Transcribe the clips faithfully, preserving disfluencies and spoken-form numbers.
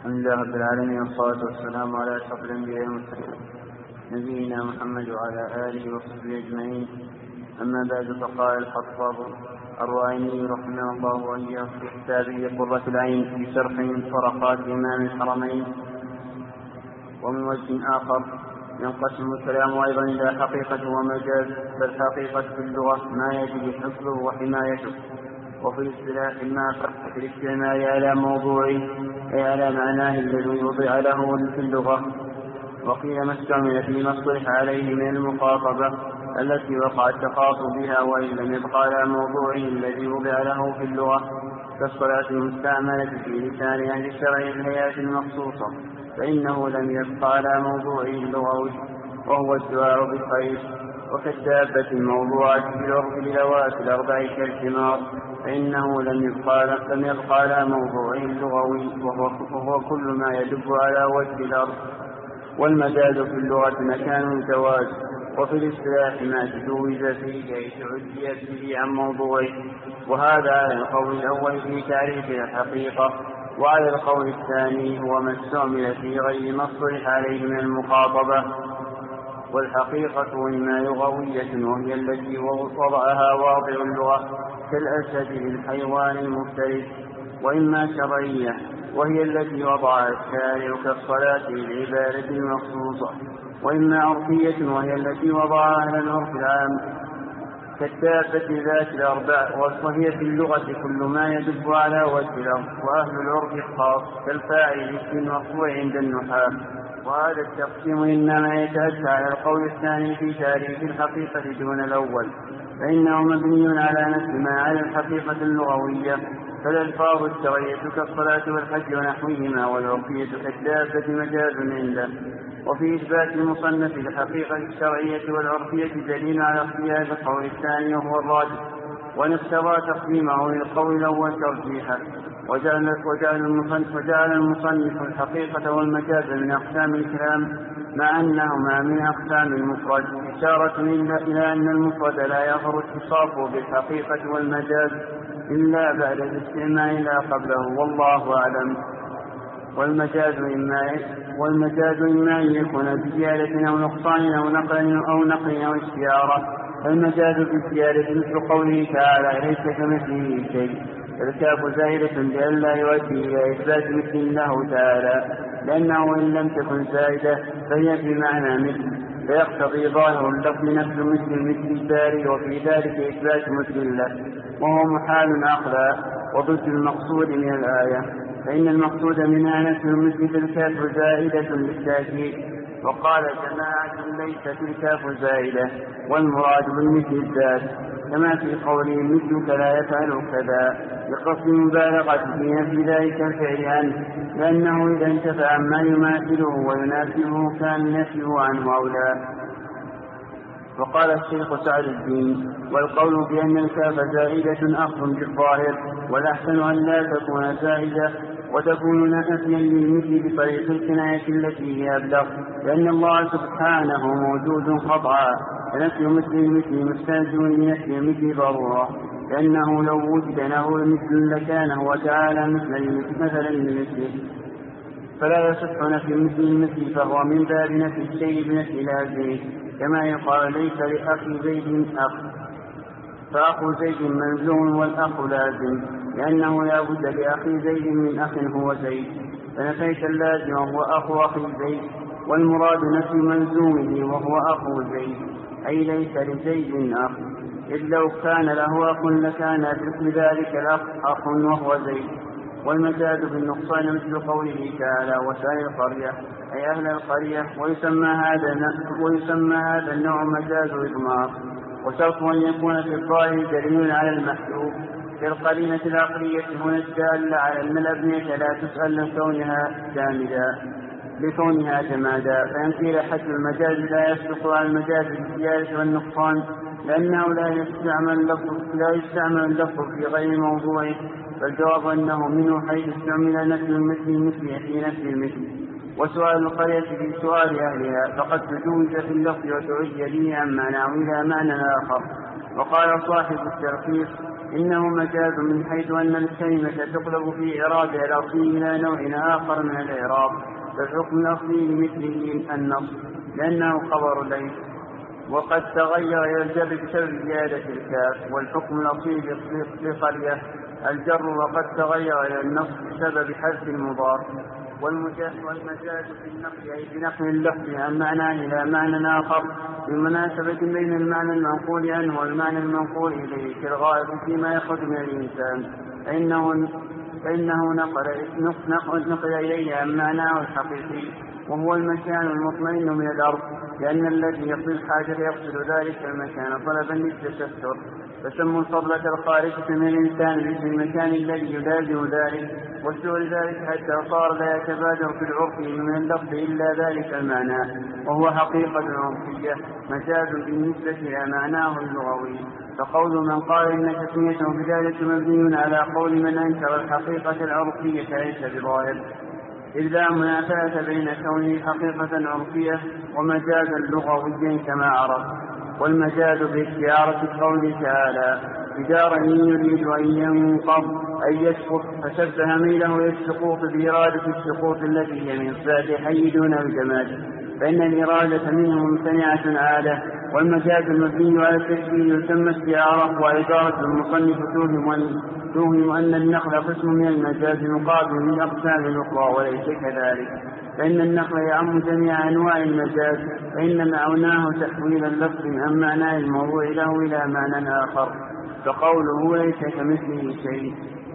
الحمد لله رب العالمين والصلاة والسلام على أشرف الأنبياء والمرسلين نبينا محمد وعلى آله وصحبه أجمعين. أما بعد، فقال الخطاب الرائي رحمه الله وإياه في كتابه قرة العين في شرح فرقات إمام الحرمين. ومن وجه آخر ينقسم الكلام أيضا إلى حقيقة ومجاز، فالحقيقة في اللغة ما يجب حفظه وحمايته، وفي الاصطلاح ما فرق في الاستعمال على موضوعه أي على معناه الذي وضع له في اللغة. وقيل ما استعمل فيما اصطلح عليه من المخاطبة التي وقع التخاطب بها وإن لم يبقى على موضوعه الذي وضع له في اللغة، كالصلاة المستعملة في لسان أهل الشرع الهيئات المخصوصة، فإنه لم يبقى على موضوعه اللغوي وهو الدعاء بالخير. وكالدابة الموضوعة في الأرض لذوات الأربع كالحمار، فإنه لم يبقى, لم يبقى على موضوعه اللغوي وهو كل ما يدب على وجه الأرض. والمجاز في اللغة مكان الجواز، وفي الاصطلاح ما تجوز فيه أي تعديت به عن موضوعه. وهذا على القول الأول في تعريف الحقيقة، وعلى القول الثاني هو ما استعمل في غير ما اصطلح عليه من المخاطبة. والحقيقة إما لغوية وهي التي وضعها واضع اللغة كالأسد للحيوان المفترس، وإما شرعية وهي التي وضعها الشارع كالصلاة للعبادة المخصوصة، وإما عرفية وهي التي وضعها أهل العرف العام كالدابة ذات الأربع، وهي في اللغة كل ما يدب على وجه الأرض، وأهل العرف الخاص كالفاعل اسم المرفوع عند النحاة. وهذا التقسيم إنما يتأتى على القول الثاني في تعريف الحقيقة دون الأول، فإنه مبني على نفس ما على الحقيقة اللغوية، فالألفاظ الشرعية كالصلاة والحج ونحوهما، والعرفية كالدابة مجاز عنده. وفي إثبات المصنف الحقيقة الشرعية والعرفية دليل على اختيار القول الثاني وهو الراجح، ونقتضى تقديمه للقول الأول ترجيحا. وجعل, وجعل, المصنف وجعل المصنف الحقيقة والمجاز من أقسام الكلام مع أنهما من أقسام المفرد، إشارة إلى أن المفرد لا يظهر اتصافه بالحقيقة والمجاز إلا بعد الاستعمال لا قبله، والله أعلم. والمجاز إما والمجاز إما أن يكون بزيادة أو نقصان أو نقل أو نقل أو استعارة. المجاز بالزيادة مثل قوله تعالى ليس كمثله شيء، الكاف زائدة لئلا يؤدي إلى إثبات مثل له تعالى، لأنه إن لم تكن زائدة فهي في معنى مثل، فيقتضي ظاهر اللفظ نفس مثل مثل الباري، وفي ذلك إثبات مثل له، وهو محال عقلا وضد المقصود من الآية، فإن المقصود منها نفس المثل الكاف زائدة للتأكيد. وقال جماعة ليست الكاف زائدة والمراد بالمثل الذات، كما في قوله مثلك لا يفعل كذا، لقصد المبالغة في نفي ذلك الفعل عنه، لأنه إذا انتفع عما يماثله ويناسبه كان نفيه عنه أولى. وقال الشيخ سعد الدين والقول بأن الكاف زائدة أخذ بالظاهر، والأحسن أن لا تكون زائدة وتكون نفيا للمثل بطريق الكناية التي هي أبلغ، لأن الله سبحانه موجود قطعا، فنفي مثل المثل مستلزم لنفي المثل ضرورة، لأنه لو وجد له مثل لكان هو تعالى مثلا لمثله، فلا يصح نفي مثل المثل، فهو من باب نفي الشيء بنفي لازمه، كما يقال ليس لأخي زيد أخ، فأخو زيد ملزوم والأخ لازم، لأنه لا بد لأخي زيد من أخ هو زيد، فنفيت اللازم وهو أخو أخي زيد، والمراد نفي ملزومه وهو أخو زيد، أي ليس لزيد أخ، إذ لو كان له أخ لكان باسم ذلك الأخ أخ وهو زيد. والمجاز بالنقصان مثل قوله تعالى وسائر القرية أي أهل القرية، ويسمى هذا ويسمى هذا النوع مجاز إضمار، وشرط أن يكون في الظاهر دليل على المحذوف كالقرينة العقلية هنا الدالة على أن الأبنية لا تسأل لكونها جامدا لكونها جمادا، فإن قيل حد المجاز لا يصدق على المجاز بالزيادة والنقصان، لأنه لا يستعمل اللفظ لا يستعمل اللفظ في غير موضوعه، فالجواب أنه منه حيث استعمل نفي المثل المثل في نفي المثل. وسؤال القرية في سؤال أهلها فقد تجوز في اللفظ وتعد به عن معنى إلى معنى آخر. وقال صاحب التلخيص إنه مجاز من حيث أن الكلمة تقلب في إعرابها الأصلي إلى نوع آخر من الإعراب، فالحكم الأصلي لمثله النص لأنه خبر ليس، وقد تغير إلى الجر بسبب زيادة الكاف، والحكم الأصلي لقرية الجر وقد تغير إلى النص بسبب حذف المضاف. والمجاز في النقل أي بنقل اللفظ عن معنى إلى معنى آخر بمناسبة بين المعنى المنقول عنه والمعنى المنقول إليه كالغائب فيما يخرج من الإنسان، فإنه, فإنه نقل, نقل, نقل إليه عن معناه الحقيقي وهو المكان المطمئن من الأرض، لأن الذي يقصد الحاجة يقصد ذلك المكان طلبا للتستر، فسموا الفضلة الخارجة من الإنسان باسم المكان الذي يلازم ذلك، واستوى ذلك حتى صار لا يتبادر في العرف من اللفظ إلا ذلك المعنى، وهو حقيقة عرفية مجاز بالنسبة إلى معناه اللغوي. فقول من قال إن تسميته بذلك مبني على قول من أنكر الحقيقة العرفية ليس بظاهر، إذ لا منافاة بين كونه حقيقة عرفية ومجازا لغويا كما عرف. والمجاز باستعارة قوله تعالى جدارا يريد أن ينقض أي يسقط، فشبه ميله للسقوط بإرادة السقوط التي هي من صفات حي دون الجماد، فإن الإرادة منه ممتنعة عادة. والمجاز المبني على التشبيه يسمى استعارة، وعبارة المصنف توهم أن, توهم أن النقل قسم من المجاز مقابل من أقسام الأخرى، وليس كذلك، فإن النقل يعم جميع أنواع المجاز، فإن معناه تحويل اللفظ عن معناه الموضوع له إلى معنى آخر، فقوله ليس كمثله شيء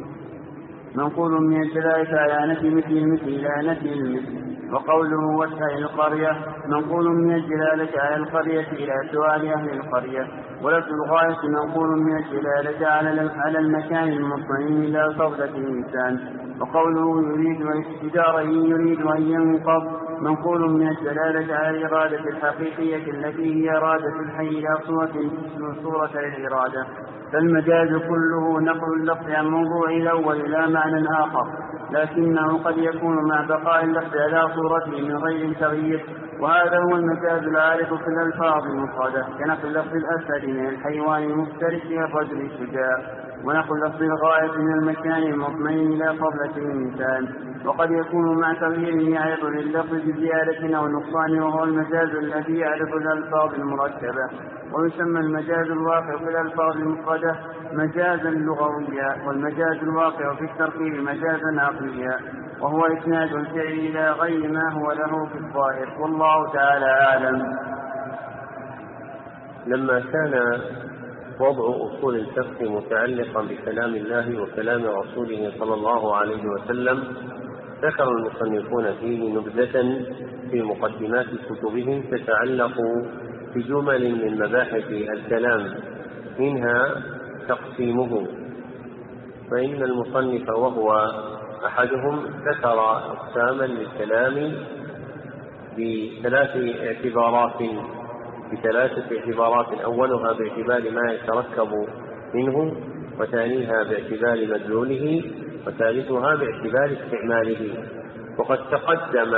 منقول من الدلالة على نفي مثل المثل إلى نفي المثل، وقوله واسع القرية منقول من الدلالة على القرية إلى سؤال أهل القرية، ولفظ الغاية منقول من الدلالة على المكان المطمئن إلى فضلة الإنسان، وقوله يريد جدارا يريد أن ينقض منقول من الدلالة على الإرادة الحقيقية التي هي إرادة الحي إلى صورة الإرادة. فالمجاز كله نقل اللفظ عن موضوع الأول إلى معنى آخر، لكنه قد يكون مع بقاء اللفظ على صورته من غير تغيير، وهذا هو المجاز العارف في الألفاظ المفردة، كنقل لفظ الأسد من الحيوان المفترس إلى الرجل الشجاع، ونقل لفظ الغاية من المكان المطمئن إلى فضلة الإنسان، وقد يكون مع تغيير يعرض لللفظ بزيادة أو نقصان، وهو المجاز الذي يعرف الألفاظ المركبة. ويسمى المجاز الواقع في الألفاظ المفردة مجازا لغويا، والمجاز الواقع في التركيب مجازا عقليا، وهو إسناد الفعل إلى غير ما هو له في الظاهر، والله تعالى أعلم. لما كان وضع أصول الفقه متعلقا بكلام الله وكلام رسوله صلى الله عليه وسلم، ذكر المصنفون فيه نبذة في مقدمات كتبهم تتعلق بجمل من مباحث الكلام، منها تقسيمه، فإن المصنف وهو أحدهم ذكر أقساما للكلام بثلاث اعتبارات بثلاثة اعتبارات أولها باعتبار ما يتركب منه، وثانيها باعتبار مدلوله، وثالثها باعتبار استعماله. وقد تقدم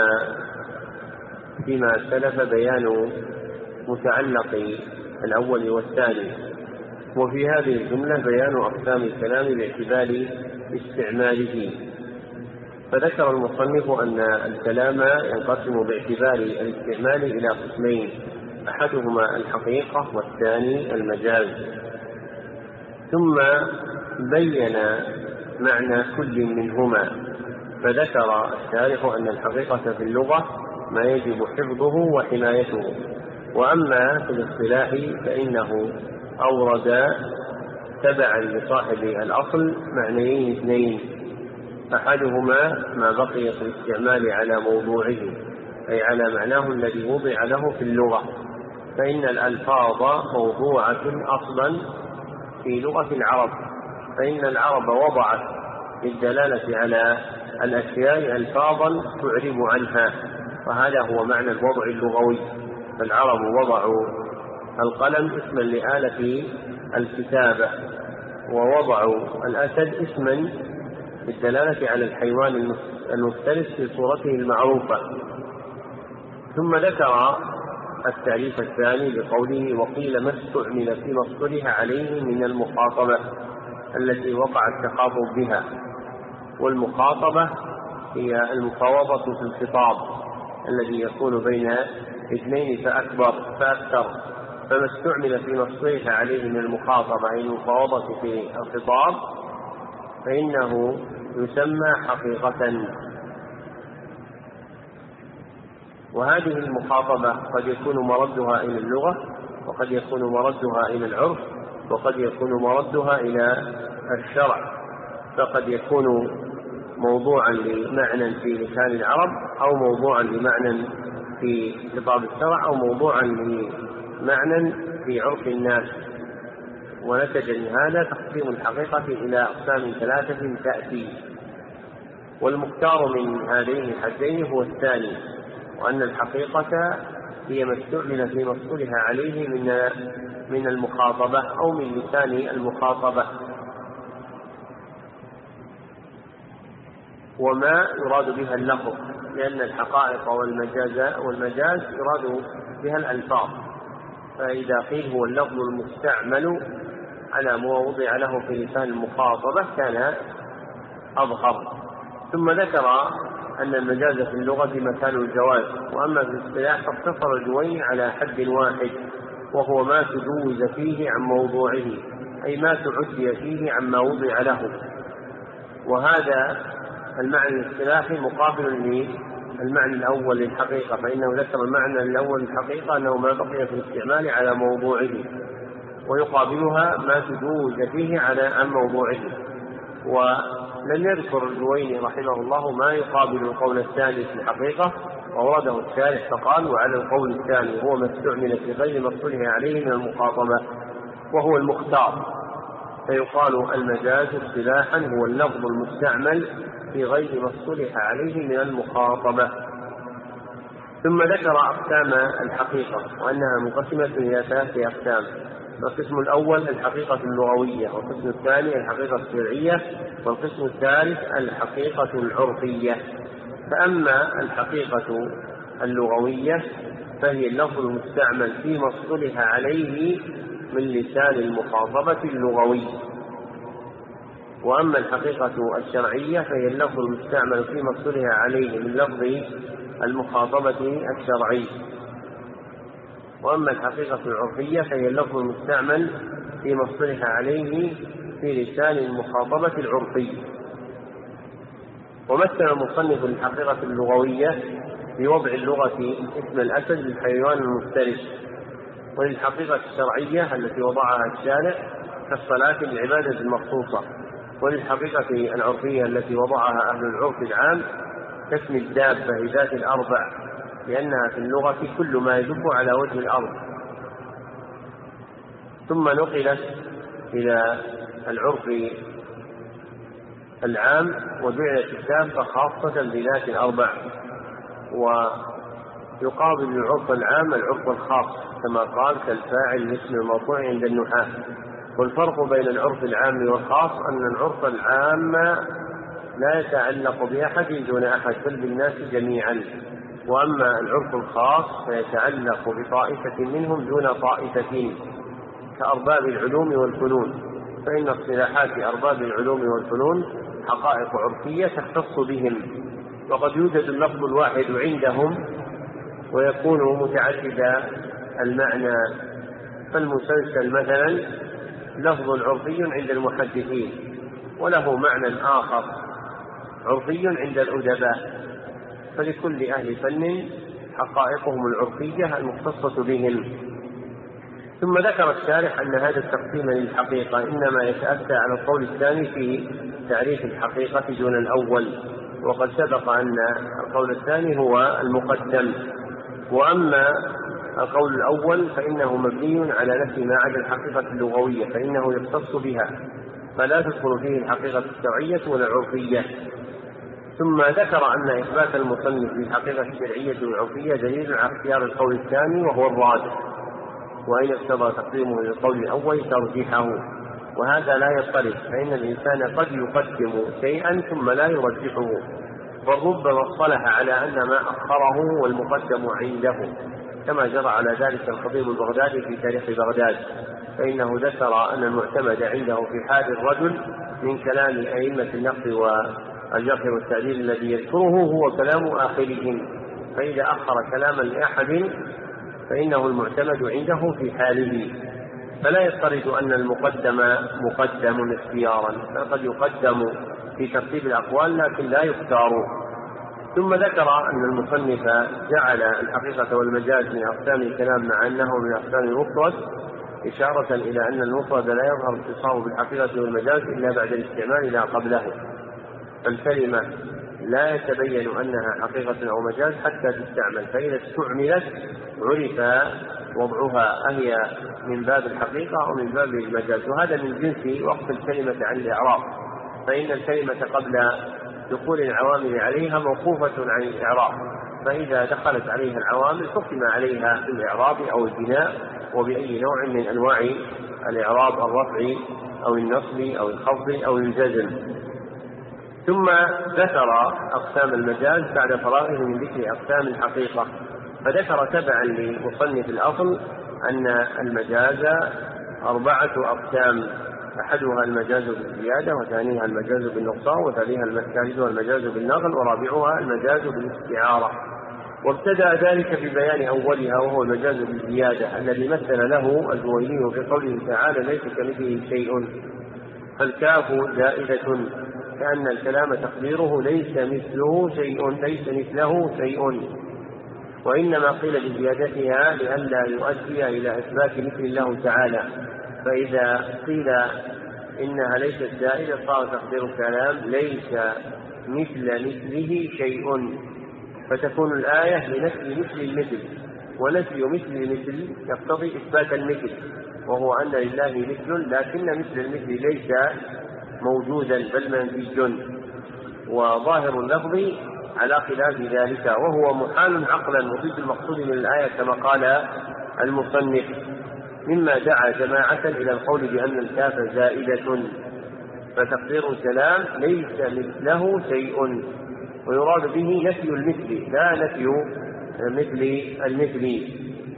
فيما سلف بيان متعلق الأول والثاني، وفي هذه الجملة بيان أقسام الكلام باعتبار استعماله. فذكر المصنف أن الكلام ينقسم باعتبار الاستعمال إلى قسمين، أحدهما الحقيقة والثاني المجاز، ثم بين معنى كل منهما، فذكر الشارح أن الحقيقة في اللغة ما يجب حفظه وحمايته، وأما في الاصطلاح فإنه أورد تبعا لصاحب الأصل معنيين اثنين، أحدهما ما بقي في الاستعمال على موضوعه أي على معناه الذي وضع له في اللغة، فإن الألفاظ موضوعة أصلا في لغة العرب، فإن العرب وضعت للدلالة على الأشياء ألفاظا تعرب عنها، وهذا هو معنى الوضع اللغوي. فالعرب وضعوا القلم اسما لآلة الكتابة، ووضعوا الأسد اسما للدلالة على الحيوان المفترس في صورته المعروفة. ثم ذكر التعريف الثاني بقوله وقيل ما استعمل فيما اصطلح عليه من المخاطبة، التي وقع التخاطب بها. والمخاطبة هي المفاوضة في الخطاب الذي يكون بين اثنين فأكبر فأكثر، فما استعمل فيما اصطلح عليه من المخاطبة أي المفاوضة في الخطاب فإنه يسمى حقيقة. وهذه المخاطبة قد يكون مردها إلى اللغة، وقد يكون مردها إلى العرف، وقد يكون مردها إلى الشرع، فقد يكون موضوعا لمعنى في لسان العرب، أو موضوعا لمعنى في خطاب الشرع، أو موضوعا لمعنى في عرف الناس. ونتج من هذا تقسيم الحقيقة إلى أقسام ثلاثة تأتي. والمختار من هذين الحدين هو الثاني، وأن الحقيقة هي ما استعمل في مصطلح عليه من من المخاطبة أو من لسان المخاطبة، وما يراد بها اللفظ، لأن الحقائق والمجاز والمجاز يراد بها الألفاظ. فإذا قيل هو اللفظ المستعمل على ما وضع له في لسان المخاطبة كان أظهر. ثم ذكر أن المجاز في اللغة مكان الجواز، وأما في الاصطلاح فاقتصر الجويني على حد واحد، وهو ما تجوز فيه عن موضوعه، أي ما تعدي فيه عما وضع له. وهذا المعنى الاصطلاحي مقابل للمعنى الأول للحقيقة، فإنه ذكر المعنى الأول للحقيقة أنه ما بقي في الاستعمال على موضوعه، ويقابلها ما تجوز فيه على عن موضوعه. ولم يذكر الجويني رحمه الله ما يقابل القول الثاني في الحقيقة، وورده الشارح فقال: وعلى القول الثاني هو ما استعمل في غير ما اصطلح عليه من المخاطبة، وهو المختار. فيقال المجاز اصطلاحا هو اللفظ المستعمل في غير ما اصطلح عليه من المخاطبة. ثم ذكر أقسام الحقيقة، وأنها منقسمة إلى ثلاثة أقسام: القسم الأول الحقيقة اللغوية، والقسم الثاني الحقيقة الشرعية، والقسم الثالث الحقيقة العرفية. فأما الحقيقة اللغوية فهي اللفظ المستعمل فيما اصطلح عليه من لسان المخاطبة اللغوي. وأما الحقيقة الشرعية فهي اللفظ المستعمل فيما اصطلح عليه من لفظ المخاطبة الشرعي. وأما الحقيقة العرفية فهي اللفظ المستعمل فيما اصطلح عليه في لسان المخاطبة العرفي. ومثل المصنف الحقيقة اللغوية بوضع اللغة اسم الأسد للحيوان المفترس، وللحقيقة الشرعية التي وضعها الشارع كالصلاة للعبادة المخصوصة، وللحقيقة العرفية التي وضعها أهل العرف العام كاسم الدابة ذات الأربع، لأنها في اللغة كل ما يدب على وجه الأرض. ثم نقلت إلى العرف العام وجعلت الدابة خاصة بذات الأربع، ويقابل العرف العام العرف الخاص كما قال كالفاعل الاسم المرفوع عند النحاة. والفرق بين العرف العام والخاص أن العرف العام لا يتعلق بأحد دون أحد بل بالناس جميعا، وأما العرف الخاص فيتعلق بطائفة منهم دون طائفتين كأرباب العلوم والفنون، فإن اصطلاحات أرباب العلوم والفنون حقائق عرفية تختص بهم، وقد يوجد اللفظ الواحد عندهم ويكون متعدد المعنى. فالمسلسل مثلا لفظ عرفي عند المحدثين، وله معنى آخر عرفي عند الأدباء، فلكل أهل فن حقائقهم العرفية المختصة بهم. ثم ذكر الشارح أن هذا التقسيم للحقيقة إنما يتأتى على القول الثاني في تعريف الحقيقة دون الأول، وقد سبق أن القول الثاني هو المقدم. وأما القول الأول فإنه مبني على نفي ما عدا الحقيقة اللغوية، فإنه يختص بها فلا تدخل فيه الحقيقة الشرعية ولا العرفية. ثم ذكر أن إثبات المصنف للحقيقة الشرعية والعرفية دليل على اختيار القول الثاني وهو الراجح، وإن اقتضى تقديمه للقول الأول ترجيحه، وهذا لا يضطرد، فإن الإنسان قد يقدم شيئا ثم لا يرجحه، وربما اصطلح على أن ما أخره والمقدم عنده، كما جرى على ذلك الخطيب البغدادي في تاريخ بغداد، فإنه ذكر أن المعتمد عنده في حال الرجل من كلام أئمة النقد والجرح والتعديل الذي يذكره هو كلام آخرهم، فإذا أخر كلاما لأحد فإنه المعتمد عنده في حاله، فلا يفترض أن المقدم مقدم اختيارا، فقد يقدم في ترتيب الأقوال لكن لا يختار. ثم ذكر أن المصنف جعل الحقيقة والمجاز من أقسام الكلام مع أنه من أقسام المفرد، إشارة إلى أن المفرد لا يظهر اتصافه بالحقيقة والمجاز إلا بعد الاستعمال لا قبله، فالكلمة لا يتبين أنها حقيقة أو مجاز حتى تستعمل، فإذا استعملت عرف وضعها أهي من باب الحقيقة أو من باب المجاز، وهذا من جنس وقف الكلمة عن الإعراب، فإن الكلمة قبل دخول العوامل عليها موقوفة عن الإعراب، فإذا دخلت عليها العوامل حكم عليها بالإعراب أو البناء وبأي نوع من أنواع الإعراب الرفعي أو النصب أو الخفض أو الجزم. ثم ذكر أقسام المجاز بعد فراغه من ذكر أقسام الحقيقة، فذكر تبعا لمصنف الأصل أن المجاز أربعة أقسام، أحدها المجاز بالزيادة، وثانيها المجاز بالنقصان، وثالثها المجاز بالنقل، ورابعها المجاز بالاستعارة. وابتدأ ذلك ببيان أولها وهو المجاز بالزيادة الذي مثل له الجويني في قوله تعالى ليس كمثله شيء، فالكاف زائدة كأن الكلام تقديره ليس مثله شيء، ليس مثله شيء، وإنما قيل بزيادتها لئلا يؤدي إلى إثبات مثل الله تعالى، فإذا قيل إنها ليست زائدة صار تقدير الكلام ليس مثل مثله شيء، فتكون الآية لنفي مثل المثل، ونفي مثل المثل يقتضي إثبات المثل، وهو أن لله مثل لكن مثل المثل ليس موجودا بل منفي، وظاهر اللفظ على خلاف ذلك، وهو محال عقلا وضد المقصود من الآية كما قال المصنف، مما دعا جماعة إلى القول بأن الكاف زائدة، فتقدير الكلام ليس مثله شيء، ويراد به نفي المثل لا نفي مثل المثل.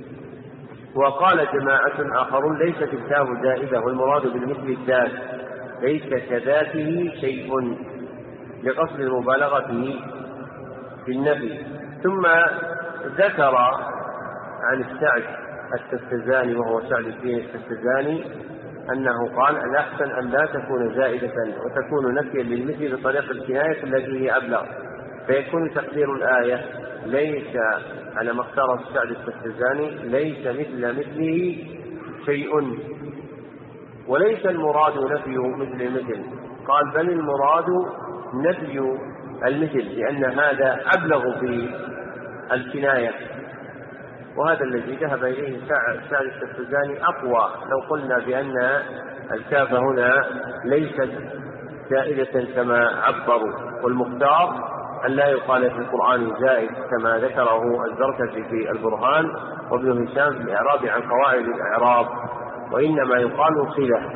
وقال جماعة آخرون ليست الكاف زائدة والمراد بالمثل الذات، ليس كذاته شيء، لقصد المبالغة في النفي. ثم ذكر عن السعد السستزاني وهو سعد الدين السستزاني أنه قال الأحسن أن لا تكون زائدة وتكون نفيا للمثل بطريقة الكناية التي هي أبلغ، فيكون تقدير الآية ليس على ما اختاره السعد السستزاني ليس مثل مثله شيء، وليس المراد نفي مثل المثل، قال بل المراد نفي المثل لأن هذا أبلغ في الكناية، وهذا الذي ذهب إليه سعد السستزاني أقوى لو قلنا بأن الكاف هنا ليست زائدة كما عبروا، والمختار أن لا يقال في القرآن زائد كما ذكره الزركشي في البرهان وابن هشام في الإعراب عن قواعد الإعراب، وإنما يقال صلة،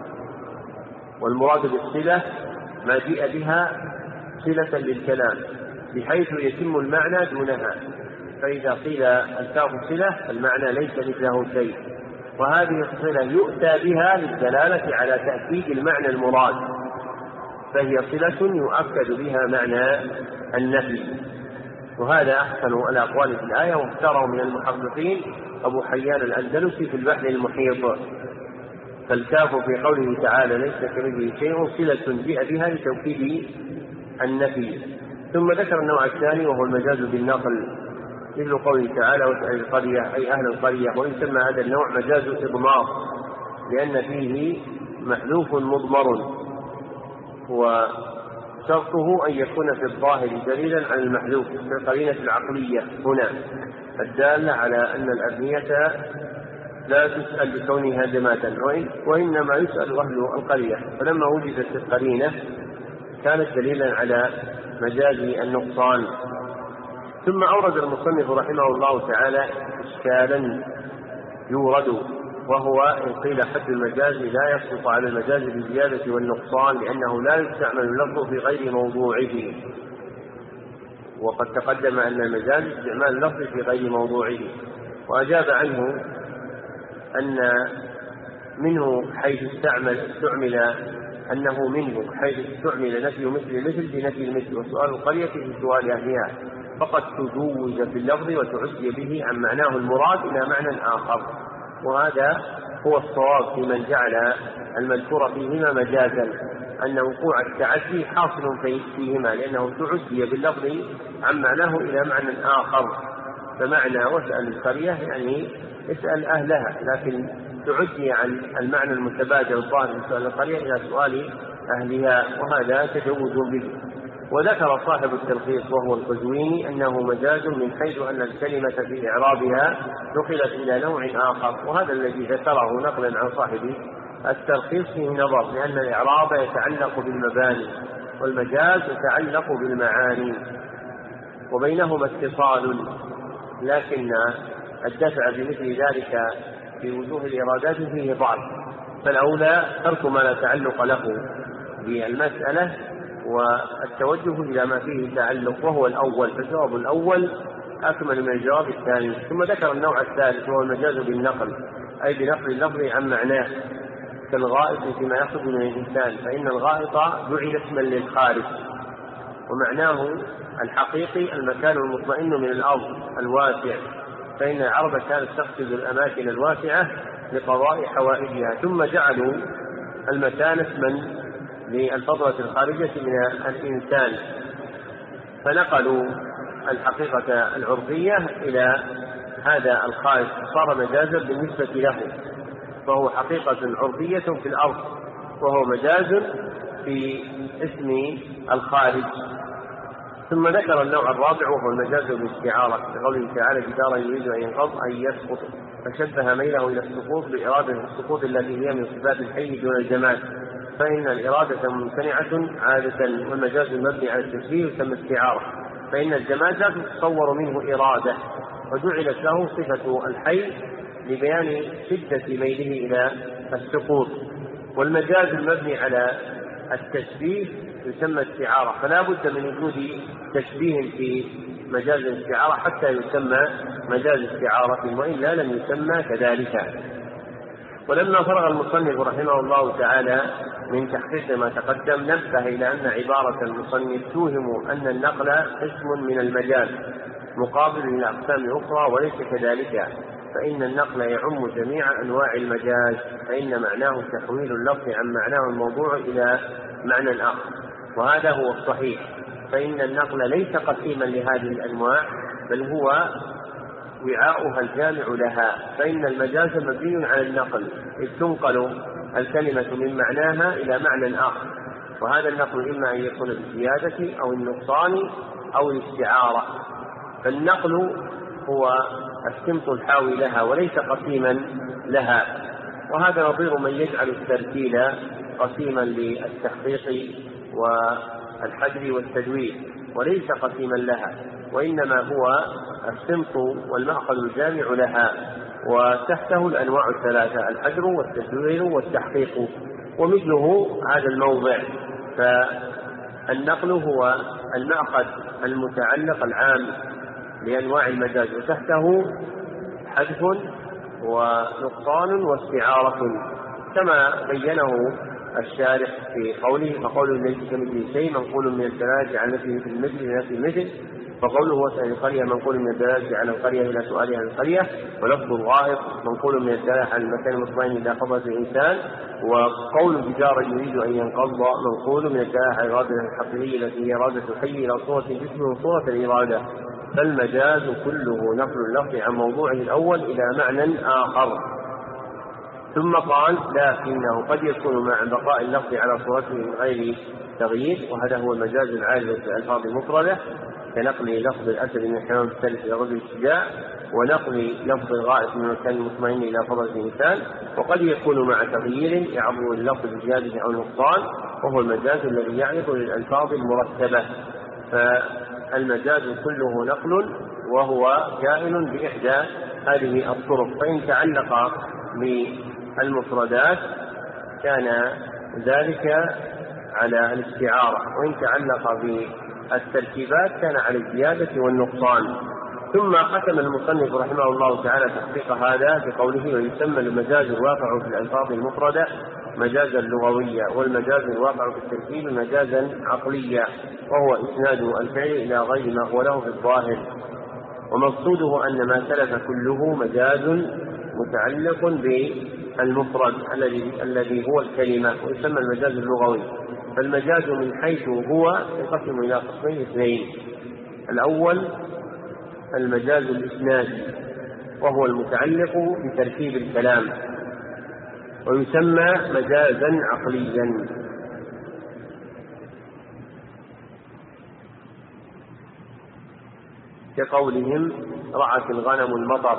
والمراد بالصلة ما جاء بها صلة للكلام بحيث يتم المعنى دونها، فإذا قيل الكاف صلة المعنى ليس مثله شيء، وهذه الصلة يؤتى بها للدلالة على تأكيد المعنى المراد، فهي صلة يؤكد بها معنى النفي، وهذا أحسن الأقوال في الآية، واختاره من المحققين أبو حيان الأندلسي في البحر المحيط. فالكاف في قوله تعالى ليس كمثله شيء صلة جاء بها لتوكيد النفي. ثم ذكر النوع الثاني وهو المجاز بالنقل، مثل قوله تعالى واسأل القرية أي أهل القرية، وإن سمى هذا النوع مجاز إضمار لأن فيه محذوف مضمر، وشرطه أن يكون في الظاهر دليلا على المحذوف في القرينة العقلية هنا الدالة على أن الأبنية لا تسأل بكونها جمادا وإنما يسأل أهل القرية، فلما وجدت القرينة كانت دليلا على مجاز النقصان. ثم أورد المصنف رحمه الله تعالى إشكالا يورد، وهو إن قيل حد المجاز لا يسقط على المجاز بالزيادة والنقصان لأنه لا يستعمل اللفظ في غير موضوعه، وقد تقدم أن المجاز استعمال اللفظ في غير موضوعه، وأجاب عنه أن منه حيث استعمل استعمل أنه منه حيث استعمل نفي مثل المثل بنفي المثل، وسؤال القرية في سؤال أهلها، فقد تجوز في اللفظ وتعدي به عن معناه المراد إلى معنى آخر. وهذا هو الصواب في من جعل المذكور فيهما مجازا، أن وقوع التعدي حاصل فيهما، لأنه تعدي باللفظ عن معناه إلى معنى آخر. فمعنى واسأل القرية يعني اسأل أهلها، لكن تعدي عن المعنى المتبادل الظاهر من سؤال القرية إلى سؤال أهلها، وهذا تجوز به. وذكر صاحب التلخيص وهو القزويني أنه مجاز من حيث أن الكلمة في إعرابها نقلت إلى نوع آخر، وهذا الذي ذكره نقلا عن صاحب التلخيص فيه نظر، لأن الإعراب يتعلق بالمباني والمجاز يتعلق بالمعاني وبينهما اتصال، لكن الدفع بمثل ذلك في وجوه الإرادات فيه ضعف، فالأولى ترك ما لا تعلق له بالمسألة والتوجه إلى ما فيه تعلق، وهو الأول، فالجواب الأول أكمل من الجواب الثاني. ثم ذكر النوع الثالث وهو المجاز بالنقل، أي بنقل اللفظ عن معناه، كالغائط فيما يخرج من الإنسان، فإن الغائط جعل اسما للخارج، ومعناه الحقيقي المكان المطمئن من الأرض الواسع، فإن العرب كانت تقصد الأماكن الواسعة لقضاء حوائجها، ثم جعلوا المكان اسما للفضلة الخارجة من الإنسان، فنقلوا الحقيقة العرفية إلى هذا الخارج، صار مجازا بالنسبة له، فهو حقيقة عرفية في الأرض، وهو مجاز في اسم الخارج. ثم ذكر النوع الرابع وهو المجاز بالاستعارة، بقوله تعالى جدارا يريد أن ينقض أي يسقط، فشبه ميله إلى السقوط بإرادة السقوط التي هي من صفات الحي دون الجمال، فإن الإرادة ممتنعة عادة، والمجاز المبني على التشبيه يسمى استعارة، فإن الجمال لا تتصور منه إرادة، وجعلت له صفة الحي لبيان شدة ميله إلى السقوط. والمجاز المبني على التشبيه يسمى استعارة، فلا بد من وجود تشبيه في مجاز الاستعارة حتى يسمى مجاز استعارة، وإلا لم يسمى كذلك. ولما فرغ المصنف رحمه الله تعالى من تحقيق ما تقدم، نبه إلى أن عبارة المصنف توهم أن النقل قسم من المجاز مقابل إلى أقسام أخرى، وليس كذلك، فإن النقل يعم جميع أنواع المجاز، فإن معناه تحويل اللفظ عن معناه الموضوع إلى معنى آخر، وهذا هو الصحيح، فإن النقل ليس قسيما لهذه الأنواع، بل هو وعاؤها الجامع لها، فإن المجاز مبني على النقل، إذ تنقل الكلمة من معناها إلى معنى آخر، وهذا النقل إما أن يكون بالزيادة أو النقصان أو الاستعارة، فالنقل هو السمط الحاوي لها وليس قسيما لها. وهذا نظير من يجعل الترتيل قسيما للتحقيق والحجر والتدوير، وليس قسيما لها، وإنما هو السمط والمأخذ الجامع لها، وتحته الأنواع الثلاثة: الحجر والتدوير والتحقيق. ومثله هذا الموضع، فالنقل هو المأخذ المتعلق العام لأنواع المجاز، وتحته حذف ونقصان واستعارة، كما بينه الشارح في قوله: فقوله ليس كمثله شيء منقول من الدلالة على نفيه في المثل إلى نفي المثل، فقوله واسأل القرية منقول من الدلالة على القرية إلى سؤالها عن القرية، ولفظ الغائط منقول من الدلالة على المكان المطمئن إلى قبضة الإنسان، وقول جدار يريد أن ينقض منقول من الدلالة على الإرادة الحقيقية التي هي إرادة الحي إلى صورة جسمه صورة الإرادة، فالمجاز كله نقل اللفظ عن موضوعه الأول إلى معنى آخر. ثم قال: لكنه قد يكون مع بقاء اللفظ على صورته من غير تغيير، وهذا هو المجاز العارض في الألفاظ المفردة، كنقل لفظ الأسد من الحمام الثالث إلى رجل الشجاع، ونقل لفظ الغائط من المكان المطمئن إلى فضل الإنسان. وقد يكون مع تغيير يعرض اللفظ بزيادة أو نقصان، وهو المجاز الذي يعرض للألفاظ المرتبة، فالمجاز كله نقل، وهو كائن بإحدى هذه الطرق، فإن تعلق بالمفردات كان ذلك على الاستعارة، وإن تعلق بالتركيبات كان على الزيادة والنقصان. ثم ختم المصنف رحمه الله تعالى تحقيق هذا بقوله: ويسمى المجاز الواقع في الألفاظ المفردة مجازا لغويا، والمجاز الواقع في التركيب مجازا عقليا، وهو إسناد الفعل إلى غير ما هو له في الظاهر. ومقصوده أن ما سلف كله مجاز متعلق بالمفرد الذي الذي هو الكلمة، ويسمى المجاز اللغوي. فالمجاز من حيث هو ينقسم إلى قسمين اثنين: الأول المجاز الإسنادي، وهو المتعلق بتركيب الكلام، ويسمى مجازا عقليا. كقولهم: رعت الغنم المطر،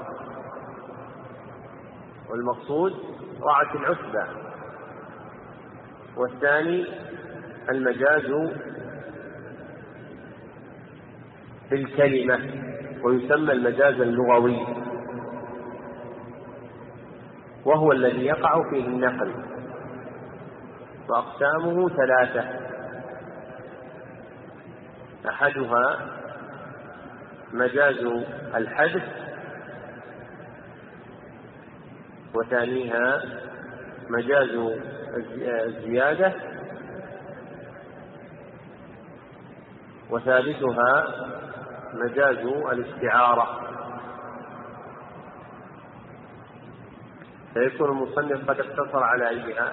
والمقصود رعت العشبة. والثاني المجاز بالكلمة، ويسمى المجاز اللغوي، وهو الذي يقع فيه النقل. وأقسامه ثلاثة: أحدها مجاز الحذف، وثانيها مجاز الزيادة، وثالثها مجاز الاستعارة. فيكون المصنف قد اقتصر على أيها؟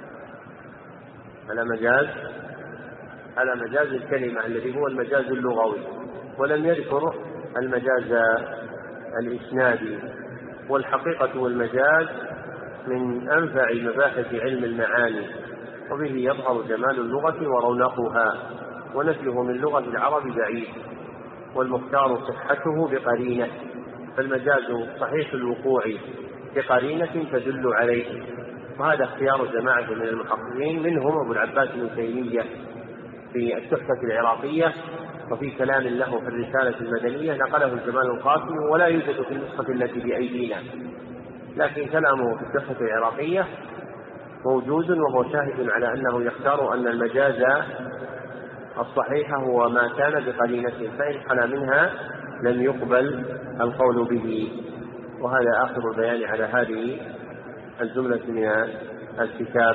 على مجاز على مجاز الكلمة الذي هو المجاز اللغوي، ولم يذكر المجاز الإسنادي. والحقيقة والمجاز من أنفع مباحث علم المعاني، وبه يظهر جمال اللغة ورونقها، ونفيه من لغة العرب بعيد، والمختار صحته بقرينة. فالمجاز صحيح الوقوع بقرينة تدل عليه، وهذا اختيار جماعة من المحققين، منهم أبو العباس ابن تيمية في التحفة العراقية، وفي كلام له في الرسالة المدنية نقله الجمال القاسم، ولا يوجد في النسخة التي بأيدينا، لكن كلامه في التحفة العراقية موجود، وهو شاهد على أنه يختار أن المجاز الصحيح هو ما كان بقرينة، فإن خلا منها لم يقبل القول به. وهذا آخر البيان على هذه الجملة من الكتاب.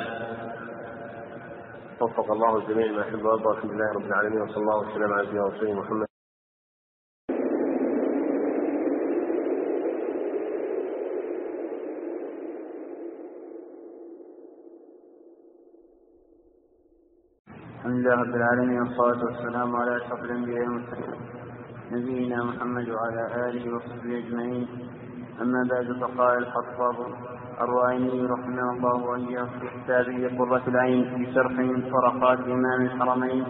وفق الله الجميع ما يحب ويرضى، والحمد لله رب العالمين، وصلى الله وسلم على سيدنا ورسوله محمد. الحمد لله رب العالمين، والصلاة والسلام على أشرف الأنبياء والمرسلين نبينا محمد وعلى آله وصحبه أجمعين. أما بعد، فقال الخطاب الرائني رحمه الله وإياه في كتابه قرة العين في شرح فرقات إمام الحرمين.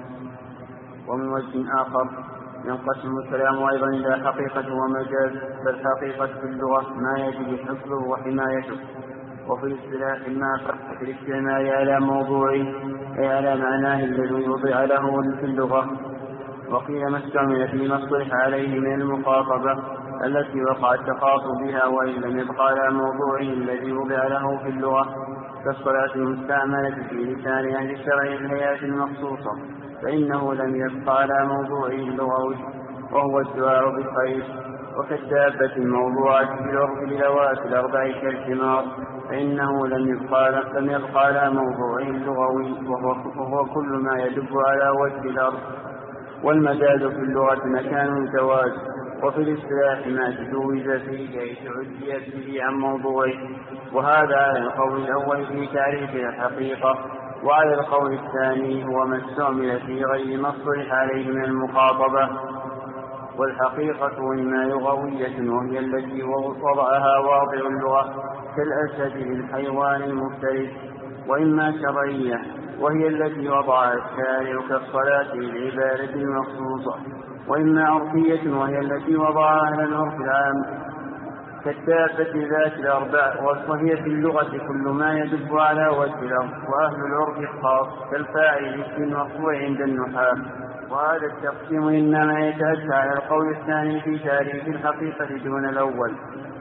ومن وجه آخر ينقسم الكلام أيضا إلى حقيقة ومجاز. فالحقيقة في اللغة ما يجب حفظه وحمايته، وفي الاصطلاح ما فرق في الاستعمال على موضوعه، أي على معناه الذي وضع له في اللغة. وقيل ما استعمل فيما اصطلح عليه من المخاطبة التي وقع التخاطب بها، وإن لم يبقى على موضوعه الذي وضع له في اللغة، كالصلاة المستعملة في لسان أهل الشرع الهيئات المخصوصة، فإنه لم يبقى على موضوعه اللغوي، وهو الدعاء بالخير. وكالدابة الموضوعة في العرف لذوات الأربع كالحمار، فإنه لم يبقى لم يبقى على موضوعه اللغوي، وهو, وهو كل ما يدب على وجه الأرض. والمجاز في اللغة مكان الجواز، وفي الاصطلاح ما تجوز فيه كي تعدي به عن موضوعه. وهذا على القول الأول في تعريف الحقيقة، وعلى القول الثاني هو ما استعمل في غير ما اصطلح عليه من المخاطبة. والحقيقة إما لغوية وهي التي وضعها واضع اللغة كالأسد للحيوان المفترس، وإما شرعية وهي التي وضعها الشارع كالصلاة للعبادة المخصوصة، وإما عرفية وهي التي وضعها أهل العرف العام كالدابة ذات الأربع، وهي في اللغة كل ما يدب على وجه الأرض، وأهل العرف الخاص كالفاعل في المرفوع عند النحاة. وهذا التقسيم إنما يتأتى على القول الثاني في تعريف الحقيقة دون الأول،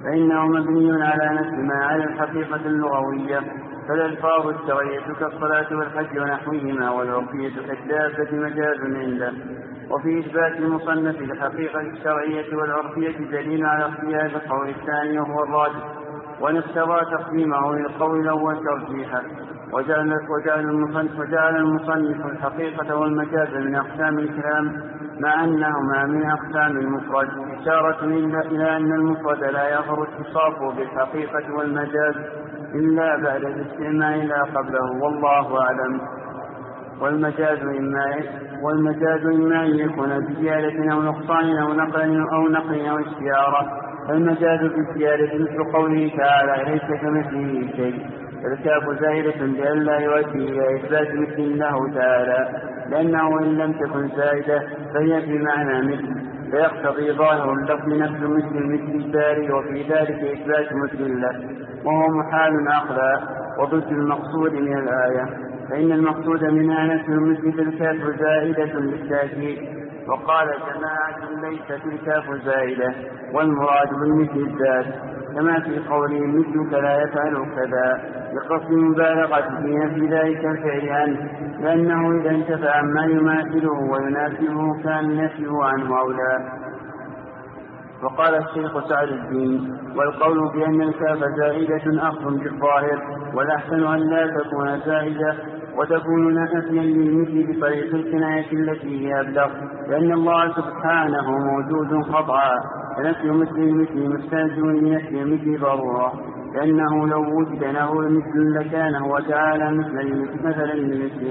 فإنه مبني على نفس ما على الحقيقة اللغوية، فالألفاظ الشرعية كالصلاة والحج ونحوهما، والعرفية كالدابة مجاز عنده. وفي إثبات المصنف الحقيقة الشرعية والعرفية دليل على اختيار القول الثاني وهو الراجح، وإن اقتضى تقديمه للقول الأول ترجيحا. وجعل, وجعل, المصنف وجعل المصنف الحقيقة والمجاز من أقسام الكلام مع أنهما من أقسام المفرد، إشارة إلى أن المفرد لا يظهر اتصافه بالحقيقة والمجاز إلا بعد الاستعمال لا قبله، والله أعلم. والمجاز إما والمجاز إما أن يكون بزيادة أو نقصان أو نقل أو نقل أو استعارة. فالمجاز بالزيادة مثل قوله تعالى ليس كمثله شيء، فالكاف زائدة لئلا يؤدي إلى إثبات مثل الله تعالى، لأنه إن لم تكن زائدة فهي في معنى مثل، فيقتضي ظاهر اللفظ نفس مثل مثل الباري، وفي ذلك إثبات مثل الله، وهو محال عقلا وضد المقصود من الآية، فإن المقصود منها نفس مثل الكاف زائدة للتأكيد. وقال جماعة ليست الكاف زائدة والمراد بالمثل الذات، كما في قوله مثلك لا يفعل كذا، بقصد المبالغة في نفي ذلك الفعل عنه، لأنه إذا انتفع عما يماثله ويناسبه كان نفيه عنه أولى. وقال الشيخ سعد الدين: والقول بأن الكاف زائدة أخذ بالظاهر، والأحسن أن لا تكون زائدة وتكون نفيا للمثل بطريق الكناية التي هي أبلغ، لأن الله سبحانه موجود خطأ، فنفي مثل المثل مستلزم لنفي المثل ضرورة، لأنه لو وجد له مثل لكان هو تعالى مثلا لمثله،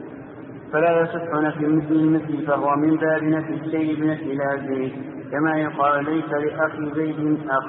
فلا يصح نفي مثل المثل، فهو من باب نفي الشيء بنفي لازمه، كما يقال ليس لأخي زيد أخ،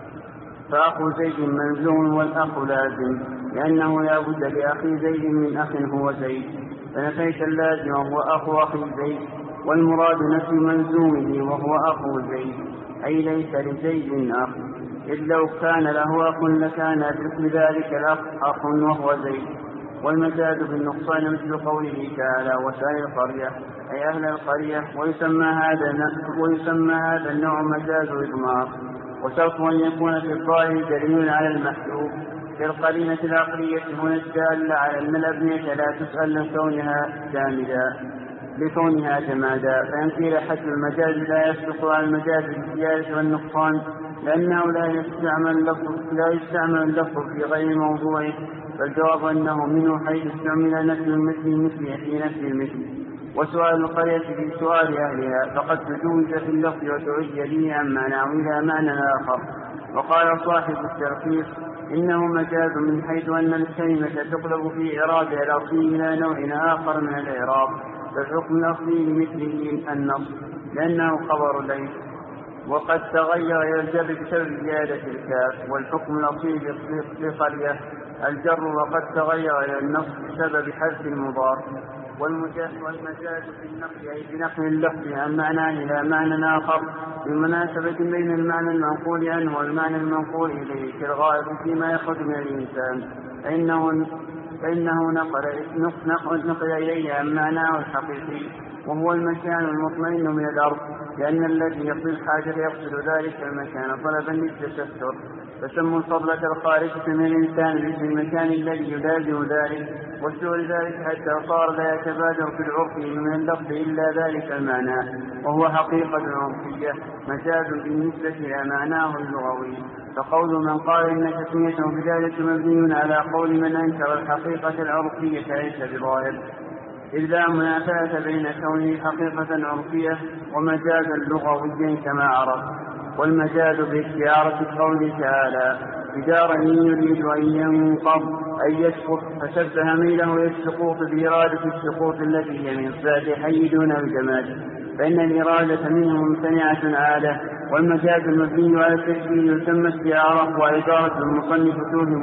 فأخو زيد ملزوم والأخ لازم، لأنه لا بد لأخي زيد من أخ هو زيد، فنفيت اللازم وهو أخو أخي زيد، والمراد نفي ملزومه وهو أخو زيد، أي ليس لزيد أخ، إذ لو كان له أخ لكان مثل ذلك الأخ أخ وهو زيد. والمجاز بالنقصان مثل قوله تعالى وسائر القرية أي أهل القرية، ويسمى هذا ويسمى هذا النوع مجاز إضمار، وشرط أن يكون في الظاهر دليل على المحذوف كالقرينة العقلية هنا الدالة على أن الأبنية لا تسأل لكونها جامدا لكونها جمادا، فإن قيل حد المجاز لا يصدق على المجاز بالزيادة والنقصان، لأنه لا يستعمل اللفظ لا يستعمل اللفظ في غير موضوعه، فالجواب أنه منه حيث استعمل نفي المثل المثل في نفي المثل، وسؤال القرية في سؤال أهلها فقد تجوز في اللفظ وتعد به عن معناه إلى معنى آخر. وقال صاحب التلخيص إنه مجاز من حيث أن الكلمة تقلب في إعرابها الأصلي إلى نوع آخر من الإعراب، فالحكم الأصلي لمثله النص لأنه خبر ليس، وقد تغير إلى الجر بسبب زيادة الكاف، والحكم الأصلي لقرية الجر وقد تغير إلى النص بسبب حذف المضاف. والمجاز في النقل أي بنقل اللفظ عن معنى إلى معنى آخر بالمناسبة بين المعنى المنقول عنه والمعنى المنقول إليه كالغائب فيما يخرج من الإنسان، فإنه, فإنه نقل, نقل إليه عن معناه الحقيقي وهو المكان المطمئن من الأرض، لأن الذي يقضي الحاجة يقصد ذلك المكان طلبا للتستر، فسموا الفضلة الخارجة من الإنسان باسم المكان الذي يلازم ذلك، وسئل ذلك حتى صار لا يتبادر في العرف من اللفظ إلا ذلك المعنى، وهو حقيقة عرفية مجاز بالنسبة إلى معناه اللغوي. فقول من قال إن تسميته بذلك مبني على قول من أنكر الحقيقة العرفية ليس بظاهر، إذ لا منافاة بين كونه حقيقة عرفية ومجازا لغويا كما عرف. والمجاز باستعارة قوله تعالى جدارا يريد أن ينقض أي يسقط، فشبه ميله للسقوط بإرادة السقوط التي هي من صفات حي دون الجماد، فإن الإرادة منه ممتنعة عادة. والمجاز المبني على التشبيه يسمى استعارة، وعبارة المصنف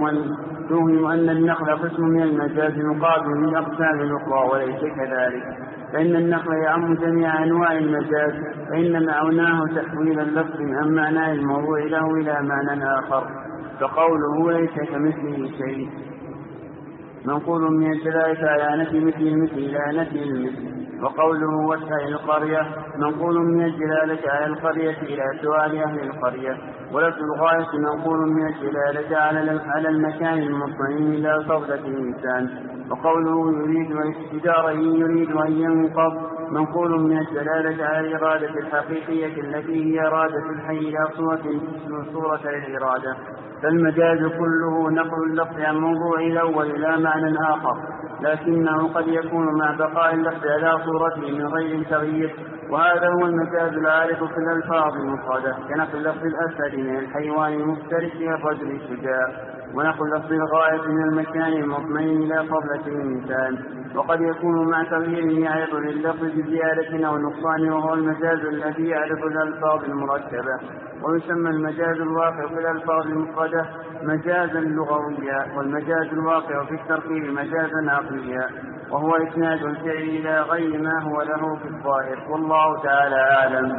توهم أن النقل قسم من المجاز مقابل من أقسام الأخرى، وليس كذلك، فإن النقل يعم جميع أنواع المجاز، فإن معناه تحويل اللفظ عن معناه الموضوع له إلى معنى آخر، فقوله ليس كمثله شيء منقول من الدلالة على نفي مثل المثل إلى نفي المثل، وقوله واسأل القرية منقول من الجلالة على القرية إلى سؤال أهل القرية، ولفظ الغاية منقول من الجلالة على المكان المطمئن إلى صفدة الإنسان. وقوله يريد الاستدار إن يريد أن ينقض منقول من الدلالة على الإرادة الحقيقية التي هي إرادة الحي إلى صورة صورة الإرادة. فالمجاز كله نقل اللفظ عن موضوع الأول إلى معنى آخر، لكنه قد يكون مع بقاء اللفظ على صورته من غير تغيير، وهذا هو المجاز العارف في الألفاظ المفردة، كنقل لفظ الأسد من الحيوان المفترس إلى الرجل الشجاع، ونقل لفظ الغاية من المكان المطمئن إلى فضلة الإنسان. وقد يكون مع تغيير يعرض لللفظ بزيادة أو نقصان، وهو المجاز الذي يعرض الألفاظ المركبة. ويسمى المجاز الواقع في الألفاظ المفردة مجازا لغويا، والمجاز الواقع في التركيب مجازا عقليا، وهو إسناد الفعل إلى غير ما هو له في الظاهر، والله تعالى أعلم.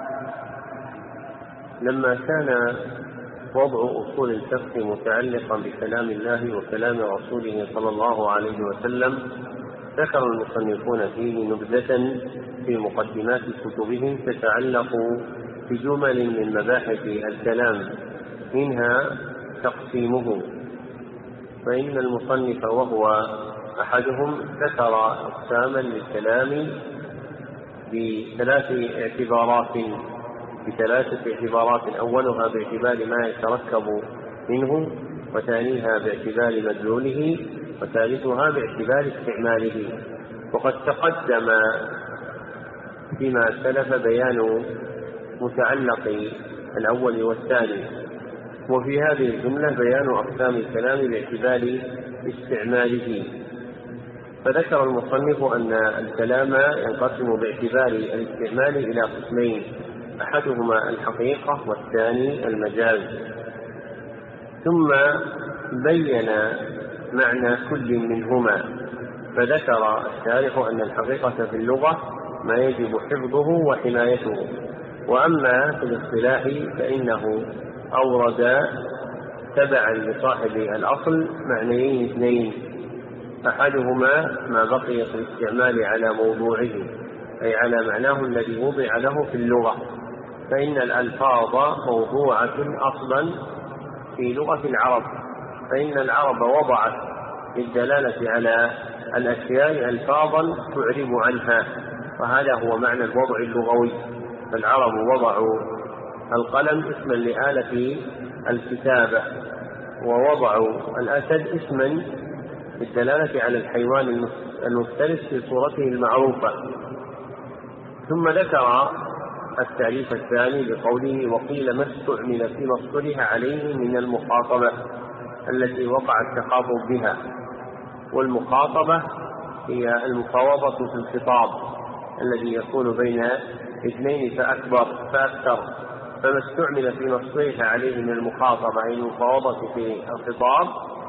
لما كان وضع أصول الفقه متعلقا بكلام الله وكلام رسوله صلى الله عليه وسلم، ذكر المصنفون فيه نبذة في مقدمات كتبهم تتعلق بجمل من مباحث الكلام، منها تقسيمه. فإن المصنف وهو أحدهم ذكر أقساما للكلام بثلاث اعتبارات بثلاثة اعتبارات أولها باعتبار ما يتركب منه، وثانيها باعتبار مدلوله، وثالثها باعتبار استعماله. وقد تقدم فيما سلف بيان متعلق الأول والثاني، وفي هذه الجملة بيان أقسام الكلام باعتبار استعماله. فذكر المصنف أن الكلام ينقسم باعتبار الاستعمال إلى قسمين، أحدهما الحقيقة والثاني المجاز. ثم بين معنى كل منهما، فذكر الشارح أن الحقيقة في اللغة ما يجب حفظه وحمايته، وأما في الاصطلاح فإنه أورد تبعا لصاحب الأصل معنيين اثنين، أحدهما ما بقي في الاستعمال على موضوعه، أي على معناه الذي وضع له في اللغة، فإن الألفاظ موضوعة أصلا في لغة العرب، فإن العرب وضعت للدلالة على الأشياء ألفاظا تعرب عنها، وهذا هو معنى الوضع اللغوي. فالعرب وضعوا القلم اسما لآلة الكتابة، ووضعوا الأسد اسما للدلالة على الحيوان المفترس في صورته المعروفة. ثم ذكر التعريف الثاني بقوله وقيل ما استعمل في مصدرها عليه من المخاطبة التي وقع التخاطب بها. والمخاطبة هي المفاوضة في الخطاب الذي يكون بين اثنين فأكبر فأكثر، فما استعمل في مصدرها عليه من المخاطبة أي المفاوضة في الخطاب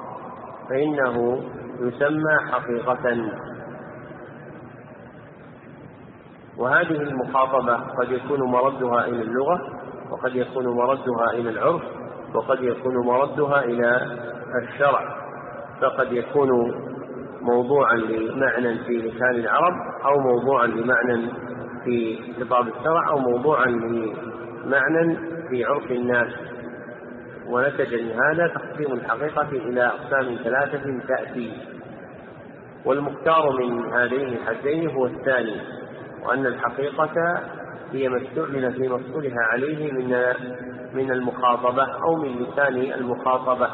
فإنه يسمى حقيقة. وهذه المخاطبة قد يكون مردها إلى اللغة، وقد يكون مردها إلى العرف، وقد يكون مردها إلى الشرع، فقد يكون موضوعا لمعنى في لسان العرب، أو موضوعا لمعنى في خطاب الشرع، أو موضوعا لمعنى في عرف الناس. ونتج من هذا تقسيم الحقيقة إلى أقسام ثلاثة تأتي، والمختار من هذين الحدين هو الثاني، وأن الحقيقة هي ما استعمل في مصدرها عليه من من المخاطبة أو من لسان المخاطبة.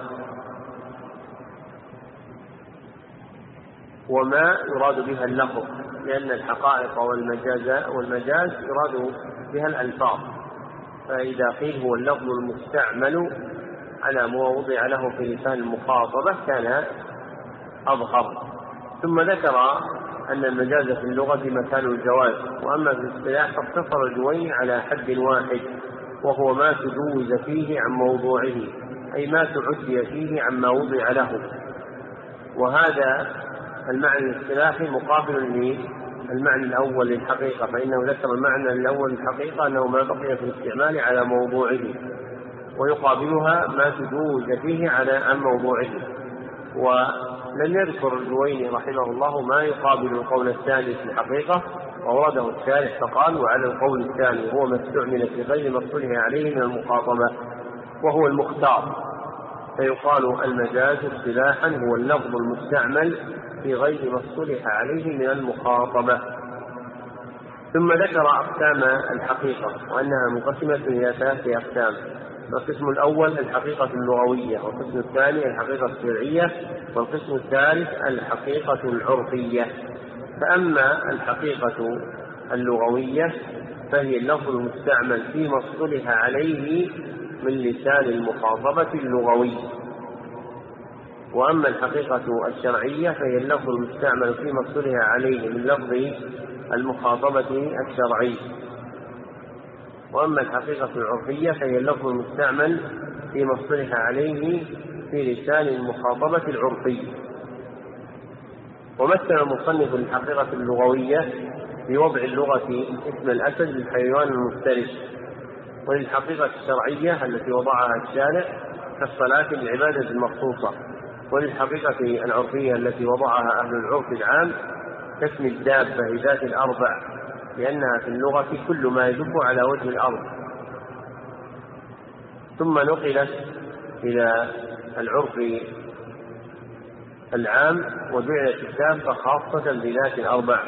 وما يراد بها اللفظ، لأن الحقائق والمجاز والمجاز يراد بها الألفاظ، فإذا قيل هو اللفظ المستعمل على ما وضع له في لسان المخاطبة كان أظهر. ثم ذكر أن المجاز في اللغة مكان الجواز، وأما في الاصطلاح فاقتصر الجويني على حد واحد، وهو ما تجوز فيه عن موضوعه، أي ما تعدي فيه عما وضع له. وهذا المعنى الاصطلاحي مقابل للمعنى الأول للحقيقة، فإنه ذكر المعنى الأول للحقيقة أنه ما بقي في الاستعمال على موضوعه، ويقابلها ما تجوز فيه على عن موضوعه. ولم يذكر الجويني رحمه الله ما يقابل القول الثاني في الحقيقة، وأورده الشارح فقال: وعلى القول الثاني هو ما استعمل في غير مصطلح عليه من المخاطبة وهو المختار، فيقال المجاز اصطلاحا هو اللفظ المستعمل في غير مصطلح عليه من المخاطبة. ثم ذكر أقسام الحقيقة وأنها منقسمة إلى ثلاثة أقسام: القسم الأول الحقيقة اللغوية، والقسم الثاني الحقيقة الشرعية، والقسم الثالث الحقيقة العرفية. فأما الحقيقة اللغوية فهي اللفظ المستعمل فيما اصطلح عليه من لسان المخاطبة اللغوي. وأما الحقيقة الشرعية فهي اللفظ المستعمل فيما اصطلح عليه من لفظ المخاطبة الشرعي. وأما الحقيقة العرفية فهي اللفظ المستعمل فيما اصطلح عليه في لسان المخاطبة العرفي. ومثل المصنف الحقيقة اللغوية بوضع اللغة اسم الأسد للحيوان المفترس، وللحقيقة الشرعية التي وضعها الشارع كالصلاة للعبادة المخصوصة، وللحقيقة العرفية التي وضعها أهل العرف العام كاسم الدابة ذات الأربع، لأنها في اللغة كل ما يدب على وجه الأرض. ثم نقلت إلى العرف العام وجعلت الدابة خاصة بذات الأربع،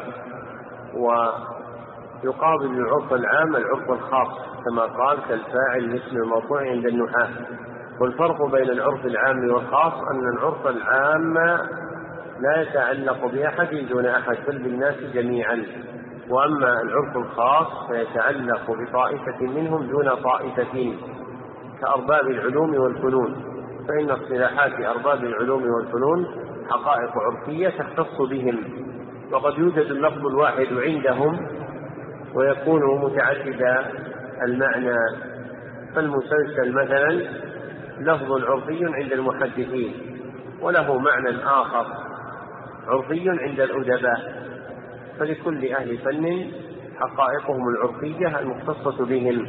ويقابل العرف العام العرف الخاص كما قال كالفاعل مثل المرفوع عند النحاة. والفرق بين العرف العام والخاص أن العرف العام لا يتعلق بأحد دون أحد بل بالناس جميعا، وأما العرف الخاص فيتعلق بطائفة منهم دون طائفة كأرباب العلوم والفنون، فإن اصطلاحات أرباب العلوم والفنون حقائق عرفية تختص بهم، وقد يوجد اللفظ الواحد عندهم ويكون متعدد المعنى. فالمسلسل مثلا لفظ عرفي عند المحدثين وله معنى آخر عرفي عند الأدباء، فلكل أهل فن حقائقهم العرفية المختصة بهم.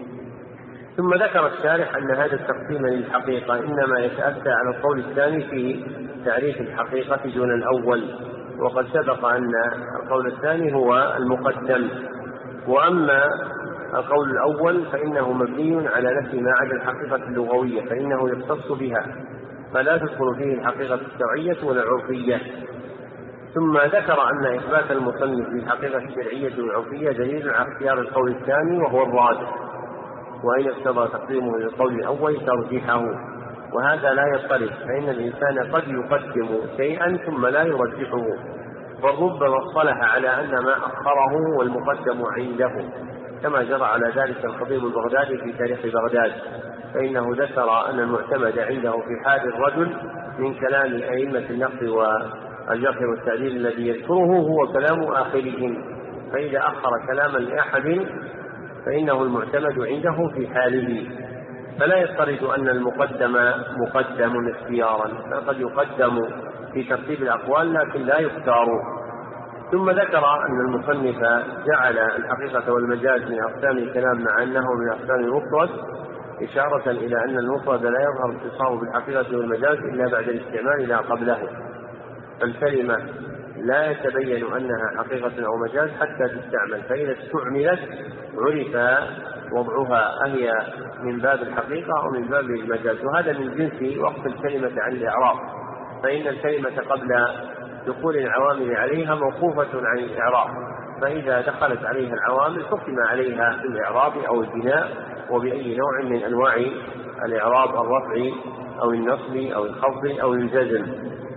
ثم ذكر الشارح أن هذا التقسيم للحقيقة إنما يتأتى على القول الثاني في تعريف الحقيقة دون الأول، وقد سبق أن القول الثاني هو المقدم. وأما القول الأول فإنه مبني على نفي ما عدا الحقيقة اللغوية، فإنه يختص بها فلا تدخل فيه الحقيقة الشرعية ولا العرفية. ثم ذكر أن إثبات المصنف للحقيقة الشرعية والعرفية دليل على اختيار القول الثاني وهو الراجح، وإن اقتضى تقديمه للقول الأول ترجيحه، وهذا لا يضطرب، فإن الإنسان قد يقدم شيئا ثم لا يرجحه، وربما اصطلح على أن ما أخره هو المقدم عنده، كما جرى على ذلك الخطيب البغدادي في تاريخ بغداد، فإنه ذكر أن المعتمد عنده في حال الرجل من كلام أئمة النقد والجرح والتعديل الذي يذكره هو كلام آخرهم، فإذا أخر كلاما لأحد فإنه المعتمد عنده في حاله، فلا يفترض أن المقدم مقدم اختيارا، فقد يقدم في ترتيب الأقوال لكن لا يختار. ثم ذكر أن المصنف جعل الحقيقة والمجاز من أقسام الكلام مع أنه من أقسام المفرد، إشارة إلى أن المفرد لا يظهر اتصاله بالحقيقة والمجاز إلا بعد الاستعمال لا قبله، فالكلمة لا يتبين أنها حقيقة أو مجاز حتى تستعمل، فإذا استعملت عرف وضعها أهي من باب الحقيقة أو من باب المجاز، وهذا من جنس وقف الكلمة عن الإعراب، فإن الكلمة قبل دخول العوامل عليها موقوفة عن الإعراب، فإذا دخلت عليها العوامل حكم عليها بالإعراب أو البناء وبأي نوع من أنواع الإعراب الرفعي أو النصب أو الخفض أو الجزم.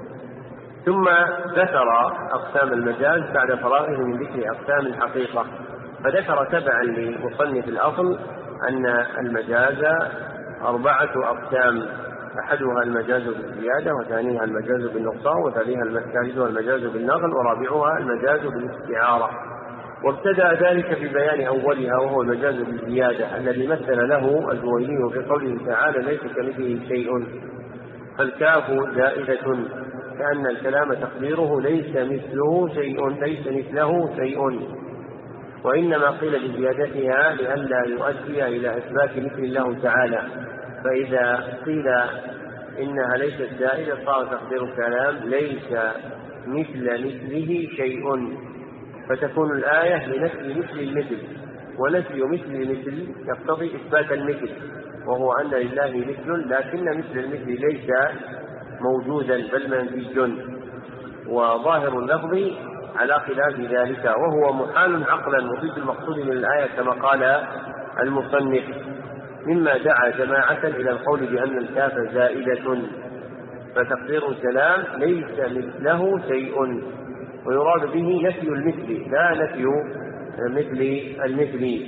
ثم ذكر أقسام المجاز بعد فراغه من ذكر أقسام الحقيقة، فذكر تبعا لمصنف الأصل أن المجاز أربعة أقسام، أحدها المجاز بالزيادة، وثانيها المجاز بالنقصان، وثالثها المجاز بالنقل، ورابعها المجاز بالاستعارة. وابتدأ ذلك ببيان أولها وهو المجاز بالزيادة الذي مثل له الجويني في قوله تعالى ليس كمثله شيء، فالكاف زائدة كأن الكلام تقديره ليس مثله شيء، ليس مثله شيء، وإنما قيل بزيادتها لئلا يؤدي إلى إثبات مثل الله تعالى، فإذا قيل إنها ليست زائدة صار تقدير الكلام ليس مثل مثله شيء، فتكون الآية لنفي مثل المثل، ونفي مثل المثل يقتضي إثبات المثل، وهو أن لله مثل لكن مثل المثل ليس موجودا بل منفي، وظاهر اللفظ على خلاف ذلك، وهو محال عقلا وضد المقصود من الآية كما قال المصنف، مما دعا جماعة إلى القول بأن الكاف زائدة، فتقدير الكلام ليس مثله شيء، ويراد به نفي المثل لا نفي مثل المثل.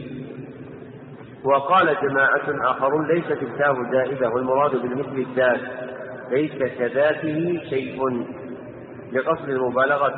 وقال جماعة آخرون ليست الكاف زائدة والمراد بالمثل الذات، ليس كذاته شيء، لقصد المبالغة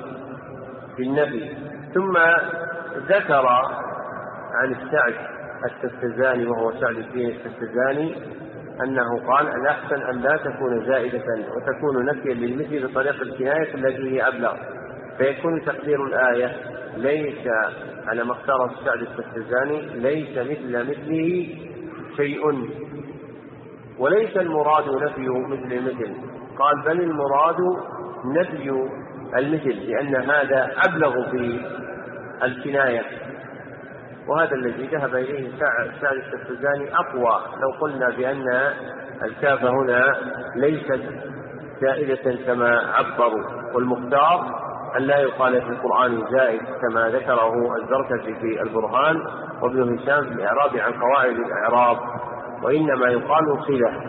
في النفي. ثم ذكر عن السعد التستزاني وهو سعد الدين التستزاني أنه قال الأحسن أن لا تكون زائدة وتكون نفيا للمثل بطريقة الكناية التي هي أبلغ، فيكون تقدير الآية ليس على ما اختاره السعد التستزاني ليس مثل مثله شيء، وليس المراد نفي مثل المثل، قال بل المراد نفي المثل لأن هذا أبلغ في الكناية، وهذا الذي ذهب إليه سعد التستزاني أقوى. لو قلنا بأن الكاف هنا ليست زائدة كما عبروا، والمختار أن لا يقال في القرآن زائد كما ذكره الزركشي في البرهان وابن هشام في الإعراب عن قواعد الإعراب، وإنما يقال صلة،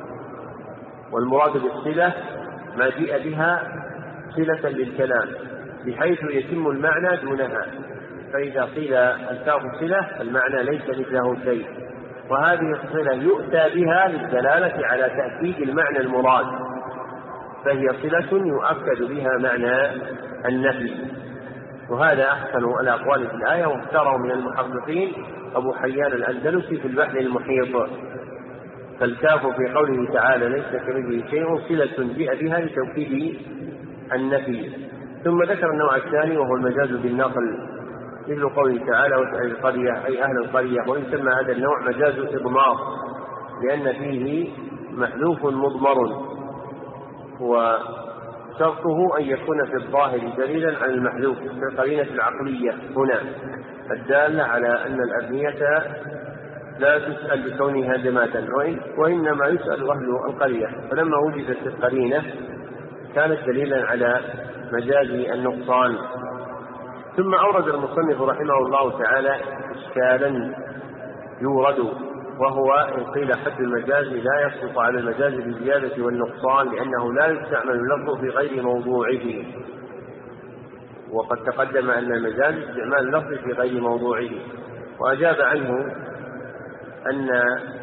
والمراد بالصلة ما جاء بها صلة للكلام بحيث يتم المعنى دونها، فإذا قيل الكاف صلة المعنى ليس مثله شيء، وهذه الصلة يؤتى بها للدلالة على تأكيد المعنى المراد، فهي صلة يؤكد بها معنى النفي. وهذا أحسن الأقوال في الآية، واختاره من المحققين أبو حيان الأندلسي في البحر المحيط. فالكاف في قوله تعالى ليس كمثله شيء صلة جاء بها لتوكيد النفي. ثم ذكر النوع الثاني وهو المجاز بالنقل، مثل قوله تعالى واسأل القرية أي أهل القرية، وإن سمى هذا النوع مجاز إضمار لأن فيه محذوف مضمر، وشرطه أن يكون في الظاهر دليلا عن المحذوف في القرينة العقلية هنا الدالة على أن الأبنية لا تسأل بكونها جمادا، وإنما يسأل أهل القرية، فلما وجدت القرينة كانت دليلا على مجاز النقصان. ثم أورد المصنف رحمه الله تعالى إشكالا يورد، وهو إن قيل حد المجاز لا يسقط على المجاز بالزيادة والنقصان لأنه لا يستعمل اللفظ في غير موضوعه، وقد تقدم أن المجاز استعمال اللفظ في غير موضوعه، وأجاب عنه أن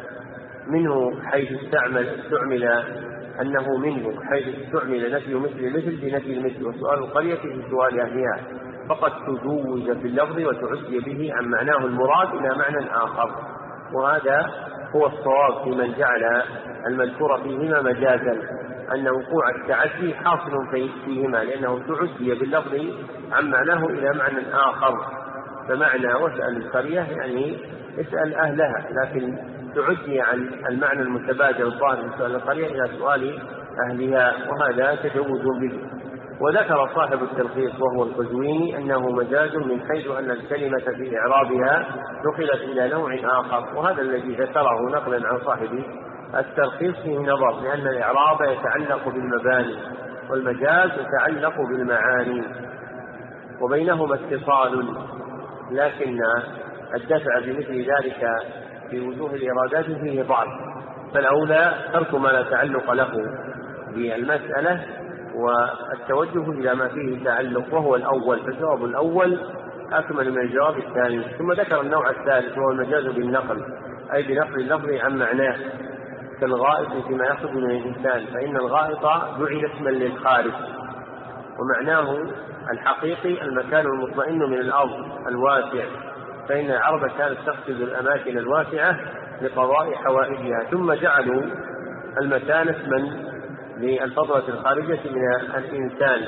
منه حيث استعمل استعمل أنه منه حيث استعمل نفي مثل المثل في نفي المثل، وسؤال القرية في سؤال أهلها، فقد تجوز في اللفظ وتعدي به عن معناه المراد إلى معنى آخر، وهذا هو الصواب في من جعل المذكور فيهما مجازا، أن وقوع التعدي حاصل فيهما لأنه تعدي باللفظ عن معناه إلى معنى آخر، فمعنى واسأل القرية يعني اسأل أهلها، لكن تعدي عن المعنى المتبادل الظاهر من سؤال القرية إلى سؤال أهلها، وهذا تجوز به. وذكر صاحب التلخيص وهو القزويني أنه مجاز من حيث أن الكلمة في إعرابها نقلت إلى نوع آخر، وهذا الذي ذكره نقلا عن صاحب التلخيص فيه نظر، لأن الإعراب يتعلق بالمباني والمجاز يتعلق بالمعاني وبينهما اتصال، لكن الدفع بمثل ذلك في وجوه الإرادات فيه ضعف، فالأولى ترك ما لا تعلق له بالمسألة والتوجه إلى ما فيه تعلق، وهو الأول، فالجواب الأول أكمل من الجواب الثاني. ثم ذكر النوع الثالث وهو المجاز بالنقل، أي بنقل اللفظ عن معناه كالغائط فيما يخرج من الإنسان، فإن الغائط جعل اسما للخارج، ومعناه الحقيقي المكان المطمئن من الأرض الواسع، فإن العرب كانت تقصد الأماكن الواسعة لقضاء حوائجها، ثم جعلوا المكان اسما للفضلة الخارجة من الإنسان،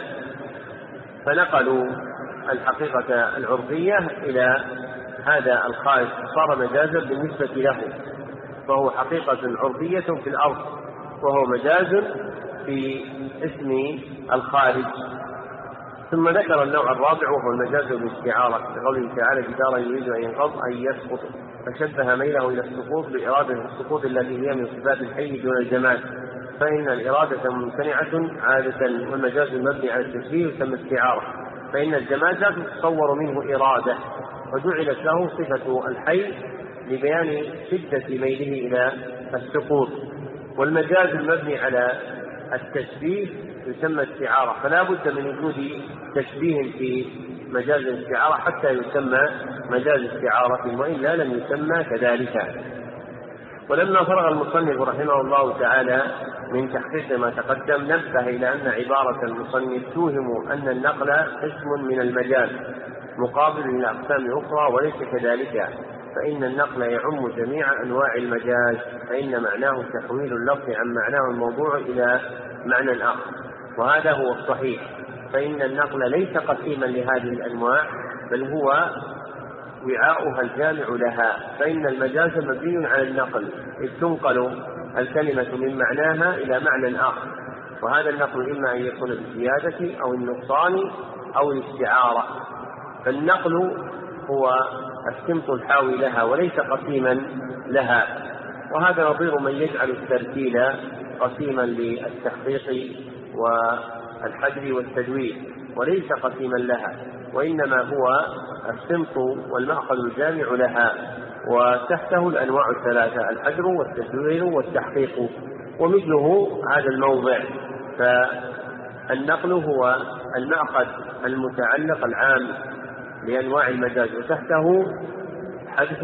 فنقلوا الحقيقة العرفية إلى هذا الخارج، صار مجازا بالنسبة له، فهو حقيقة عرفية في الأرض وهو مجاز في اسم الخارج. ثم ذكر النوع الرابع وهو المجاز بالاستعارة كقوله تعالى جدارا يريد أن ينقض أن يسقط، فشبه ميله إلى السقوط بإرادة السقوط التي هي من صفات الحي دون الجمال، فإن الإرادة ممتنعة عادة، والمجاز المبني على التشبيه يسمى استعارة، فإن الجمال لا تتصور منه إرادة، وجعلت له صفة الحي لبيان شدة ميله إلى السقوط. والمجاز المبني على التشبيه يسمى استعارة، فلا بد من وجود تشبيه في مجاز الاستعارة حتى يسمى مجاز استعارة، وإلا لم يسمى كذلك. ولما فرغ المصنف رحمه الله تعالى من تحقيق ما تقدم نبه إلى أن عبارة المصنف توهم أن النقل قسم من المجاز مقابل لأقسام أخرى، وليس كذلك، فإن النقل يعم جميع أنواع المجاز، فإن معناه تحويل اللفظ عن معناه الموضوع إلى معنى آخر، وهذا هو الصحيح، فإن النقل ليس قسيما لهذه الأنواع، بل هو وعاؤها الجامع لها، فإن المجاز مبني على النقل، إذ تنقل الكلمة من معناها إلى معنى آخر، وهذا النقل إما أن يكون بالزيادة أو النقصان أو الاستعارة، فالنقل هو السمط الحاوي لها وليس قسيما لها، وهذا نظير من يجعل الترتيل قسيما للتحقيق والحجر والتدوير وليس قسيما لها، وإنما هو السمط والمأخذ الجامع لها، وتحته الأنواع الثلاثة الحجر والتدوير والتحقيق، ومثله هذا الموضع. فالنقل هو المأخذ المتعلق العام لأنواع المجاز، وتحته حذف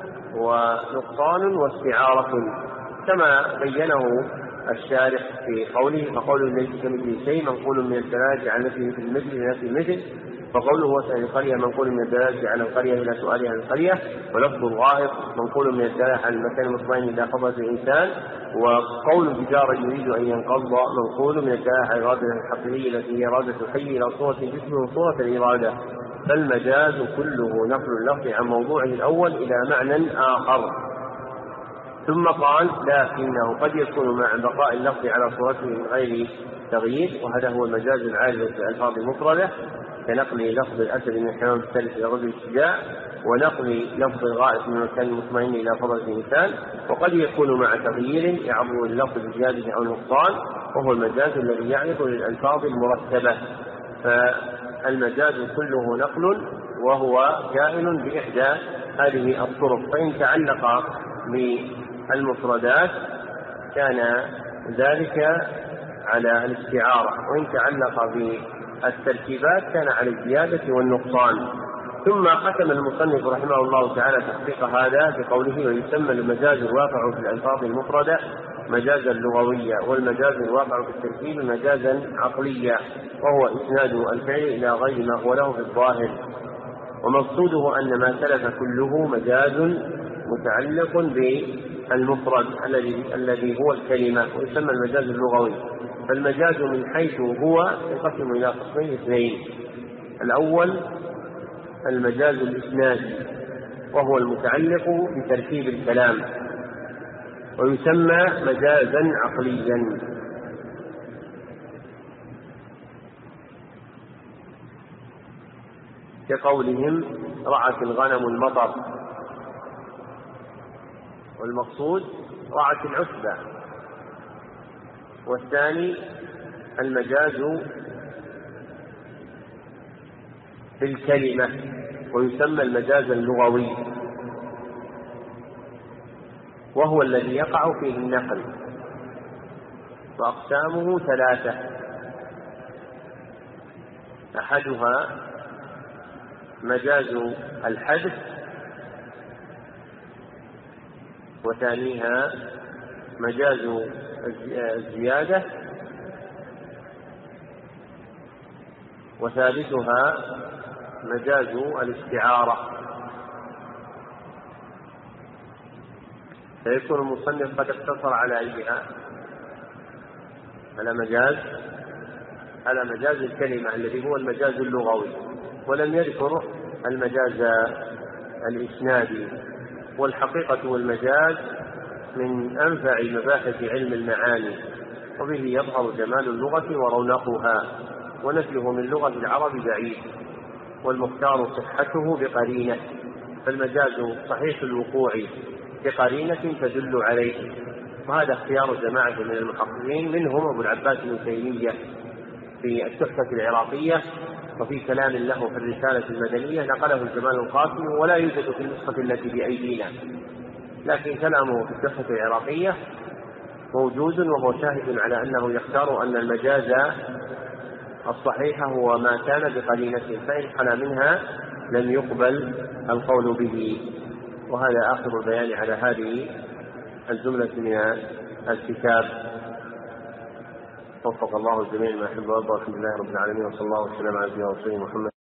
ونقصان واستعارة، كما بينه الشارح في قوله فقوله ليس كمثله شيء منقول من الدلالة على نفيه في المثل لنفي المثل، فقوله واسأل القرية منقول من الدلالة على القرية إلى سؤالها عن القرية، ولفظ الغائط منقول من الدلالة على المكان المطمئن إلى قبضة الإنسان، وقول جدار يريد أن ينقض منقول من الدلالة على الإرادة الحقيقية التي هي إرادة الحي إلى صورة الجسم وصورة الإرادة، فالمجاز كله نقل اللفظ عن موضوعه الأول إلى معنى آخر. ثم قال لكنه قد يكون مع بقاء اللفظ على صورته من غير تغيير، وهذا هو المجاز العارض في الألفاظ المفردة، كنقل لفظ الأسد من الحيوان الثالث إلى رجل الشجاع، ونقل لفظ الغائط من المكان المطمئن إلى فضل الإنسان، وقد يكون مع تغيير يعبر اللفظ بزيادة أو نقصان، وهو المجاز الذي يعرض للألفاظ المرتبة. فالمجاز كله نقل، وهو كائن بإحدى هذه الطرق، فإن تعلق بالمفردات كان ذلك على الاستعارة، وإن تعلق بالتركيبات كان على الزيادة والنقصان. ثم ختم المصنف رحمه الله تعالى تحقيق هذا بقوله ويسمى المجاز الواقع في الألفاظ المفردة مجازا لغويا، والمجاز الواقع في التركيب مجازا عقليا، وهو إسناد الفعل إلى غير ما هو له في الظاهر، ومقصوده أن ما سلف كله مجاز متعلق بالمفرد الذي الذي هو الكلمة، ويسمى المجاز اللغوي. فالمجاز من حيث هو ينقسم إلى قسمين اثنين: الأول المجاز الإسنادي، وهو المتعلق بتركيب الكلام، ويسمى مجازا عقليا، كقولهم رعت الغنم المطر، والمقصود رعت العشبة. والثاني المجاز بالكلمة، ويسمى المجاز اللغوي، وهو الذي يقع فيه النقل، وأقسامه ثلاثة: أحدها مجاز الحذف، وثانيها مجاز الزيادة، وثالثها مجاز الاستعارة. فيكون المصنف قد اقتصر على أيها؟ على مجاز على مجاز الكلمة الذي هو المجاز اللغوي، ولم يذكر المجاز الإسنادي. والحقيقة والمجاز من أنفع مباحث علم المعاني، وبه يظهر جمال اللغة ورونقها، ونفيه من لغة العرب بعيد، والمختار صحته بقرينة، فالمجاز صحيح الوقوع بقرينة تدل عليه. وهذا اختيار جماعة من المحققين منهم أبو العباس بن تيمية في التحفة العراقية، وفي كلام له في الرسالة المدنية نقله الجمال القاسم ولا يوجد في النسخة التي بأيدينا، لكن كلامه في التحفة العراقية موجود، وهو شاهد على أنه يختار أن المجاز الصحيح هو ما كان بقرينة، فإن خلا منها لم يقبل القول به. وهذا آخر البيان على هذه الجملة من الكتاب. وفق الله الجميع ما يحب ويرضى. الحمد لله رب العالمين، وصلى الله وسلم على نبينا ورسوله محمد.